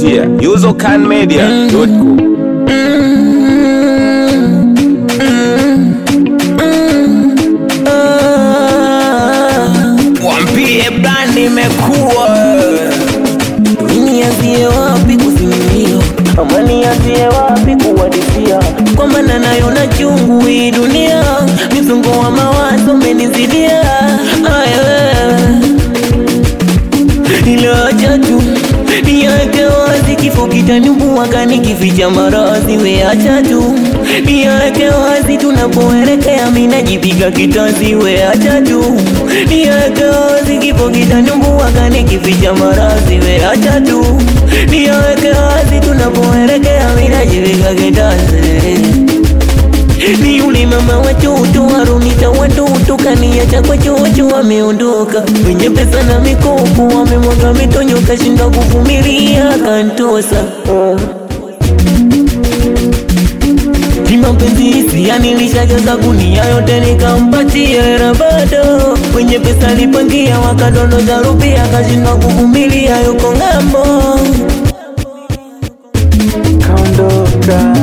kupitia usercanmedia.com. Wampie brand imekuwa nianzie wapi kusimamia, ama nianzie wapi kuwadisia, kwa maana nayo na chungu hii dunia, msongo wa mawazo umenizidia. Ila acha tu niweke wazi, kifo kitanimbua kani kificha maradhi. We acha tu niweke wazi, tunapoelekea mimi najipiga kitanzi. We acha tu niweke wazi, kifo kitanimbua kani kificha maradhi. We acha tu niweke wazi, tunapoelekea mimi najipiga kitanzi. Ni yule mama watoto warunita watoto, kaniacha kwa chocho wameondoka, wenye pesa na mikopo wamemwaga mitonyo, kashinda kuvumilia kantosa. Ni mapenzi hisia nilishajaza gunia yote nikampatia hela bado, wenye pesa lipangia wakadondoza rupia, kashinda kuvumilia yuko ngambo. Kaondoka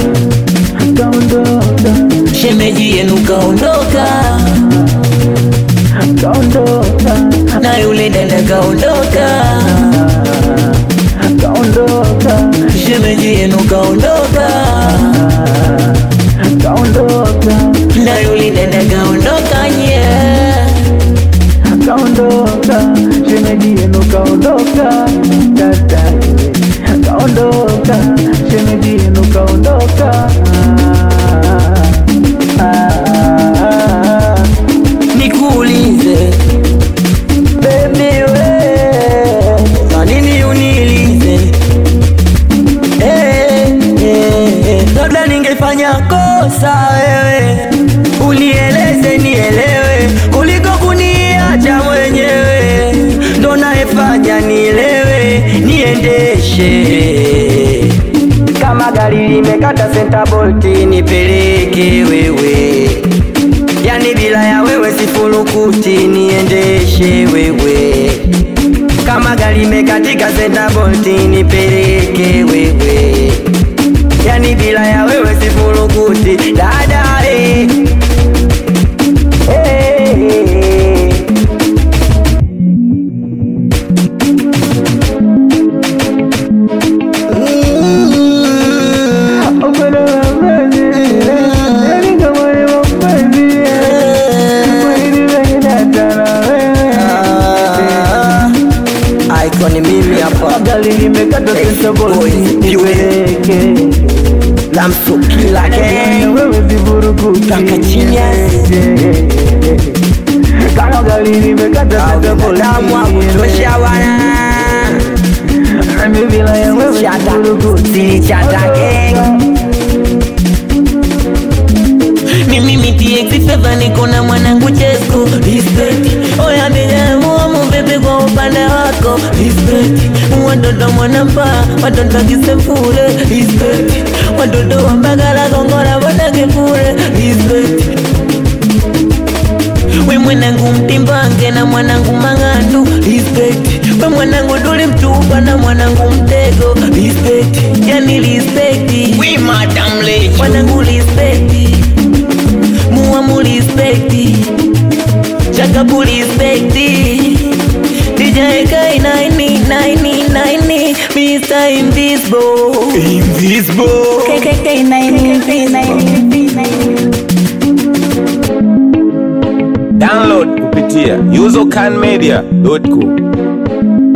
shemeji yenu kaondoka, na yule dada kaondoka, shemeji yenu kaondoka, na yule dada kaondoka, shemeji yenu kaondoka, dada kaondoka, shemeji yenu kaondoka. Nikuulize baby we, kwa nini unilize? Labda ningefanya kosa wewe unieleze nielewe, kuliko kuniacha mwenyewe, ndo naefanya nielewe niendeshe. Kama gari limekata center bolt nipeleke wewe, yani bila ya wewe sifurukuti niendeshe wewe. Kama gari mekatika center bolt nipeleke wewe, yani bila ya wewe sifurukuti dada. Ni mimi hapa, gari limekata center bolt nipeleke, namsukila wewe sifurukuti kama gari limekata center bolt tosha wana bila ya wewe sifurukuti mimi TX Fever niko na mwanangu Chesko. Respect oya bijamu bebe kwa upande wako. Respect watoto mwanampa watoto kisefule. Respect watoto wa Mbagala Kongora wana kifule. Respect we mwanangu Mtimbange na mwanangu Mangandu. Respect we mwanangu Duli Mtupa na mwanangu Mtego. Respect yani respect we madam Lechu mwanangu respect Muamu respecti, Chakabu respecti, DJ Kai 99, Mr. Invisible, KKK 99. Download kupitia usercanmedia.com.